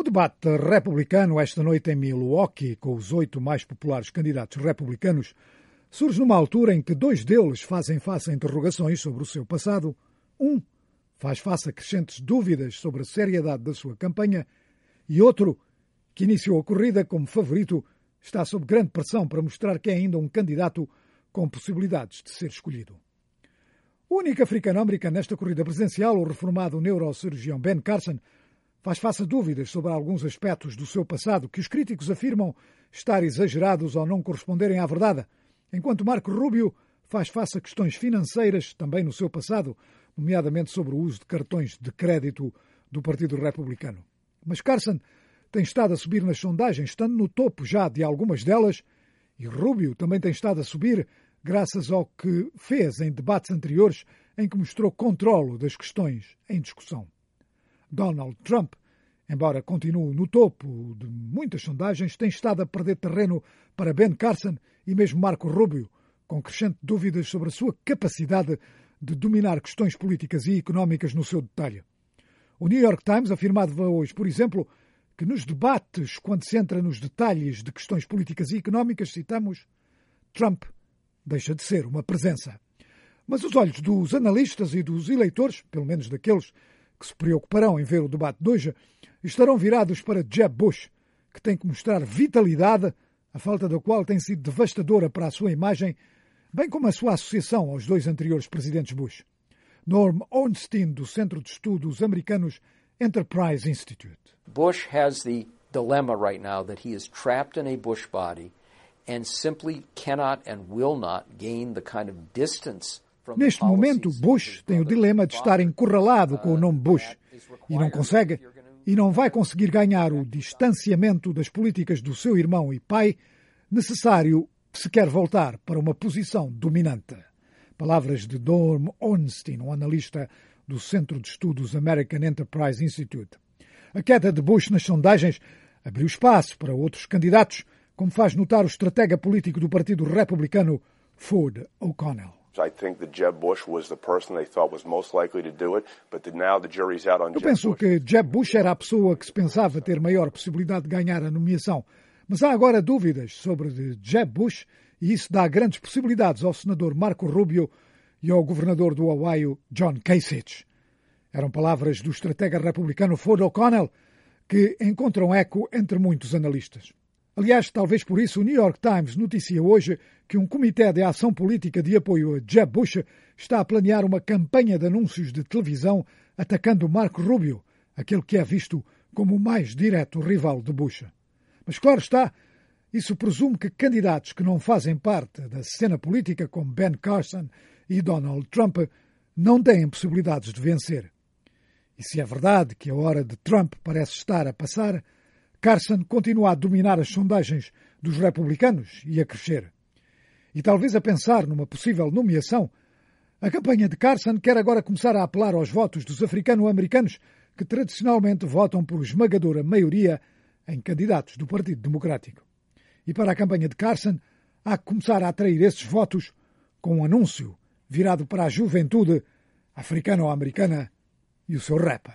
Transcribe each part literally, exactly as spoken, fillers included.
O debate republicano esta noite em Milwaukee, com os oito mais populares candidatos republicanos, surge numa altura em que dois deles fazem face a interrogações sobre o seu passado. Um faz face a crescentes dúvidas sobre a seriedade da sua campanha e outro, que iniciou a corrida como favorito, está sob grande pressão para mostrar que é ainda um candidato com possibilidades de ser escolhido. O único africano-americano nesta corrida presidencial, o reformado neurocirurgião Ben Carson, faz face a dúvidas sobre alguns aspectos do seu passado que os críticos afirmam estar exagerados ou não corresponderem à verdade, enquanto Marco Rubio faz face a questões financeiras também no seu passado, nomeadamente sobre o uso de cartões de crédito do Partido Republicano. Mas Carson tem estado a subir nas sondagens, estando no topo já de algumas delas, e Rubio também tem estado a subir graças ao que fez em debates anteriores em que mostrou controlo das questões em discussão. Donald Trump, embora continue no topo de muitas sondagens, tem estado a perder terreno para Ben Carson e mesmo Marco Rubio, com crescentes dúvidas sobre a sua capacidade de dominar questões políticas e económicas no seu detalhe. O New York Times afirmava hoje, por exemplo, que nos debates, quando se entra nos detalhes de questões políticas e económicas, citamos, Trump deixa de ser uma presença. Mas os olhos dos analistas e dos eleitores, pelo menos daqueles que se preocuparão em ver o debate de hoje, estarão virados para Jeb Bush, que tem que mostrar vitalidade, a falta da qual tem sido devastadora para a sua imagem, bem como a sua associação aos dois anteriores presidentes Bush. Norm Ornstein, do Centro de Estudos Americanos Enterprise Institute. Bush has the dilemma right now that he is trapped in a Bush body and simply cannot and will not gain the kind of distance. Neste momento, Bush tem o dilema de estar encurralado com o nome Bush e não consegue e não vai conseguir ganhar o distanciamento das políticas do seu irmão e pai necessário se quer voltar para uma posição dominante. Palavras de Norm Ornstein, um analista do Centro de Estudos American Enterprise Institute. A queda de Bush nas sondagens abriu espaço para outros candidatos, como faz notar o estratega político do Partido Republicano, Ford O'Connell. Eu penso que Jeb Bush era a pessoa que se pensava ter maior possibilidade de ganhar a nomeação, mas há agora dúvidas sobre Jeb Bush e isso dá grandes possibilidades ao senador Marco Rubio e ao governador do Ohio, John Kasich. Eram palavras do estratega republicano Ford O'Connell, que encontram eco entre muitos analistas. Aliás, talvez por isso o New York Times noticia hoje que um comitê de ação política de apoio a Jeb Bush está a planear uma campanha de anúncios de televisão atacando Marco Rubio, aquele que é visto como o mais direto rival de Bush. Mas claro está, isso presume que candidatos que não fazem parte da cena política, como Ben Carson e Donald Trump, não têm possibilidades de vencer. E se é verdade que a hora de Trump parece estar a passar, Carson continua a dominar as sondagens dos republicanos e a crescer. E talvez a pensar numa possível nomeação, a campanha de Carson quer agora começar a apelar aos votos dos africano-americanos que tradicionalmente votam por esmagadora maioria em candidatos do Partido Democrático. E para a campanha de Carson, há que começar a atrair esses votos com um anúncio virado para a juventude africano-americana e o seu rap.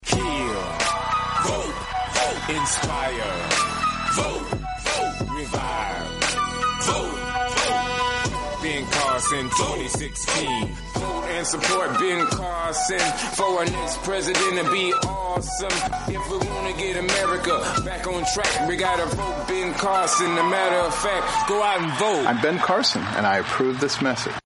Inspire, vote, vote, revive, vote, vote, Ben Carson twenty sixteen, vote and support Ben Carson for our next president and be awesome. If we want to get America back on track, we gotta vote Ben Carson. A matter of fact, go out and vote. I'm Ben Carson and I approve this message.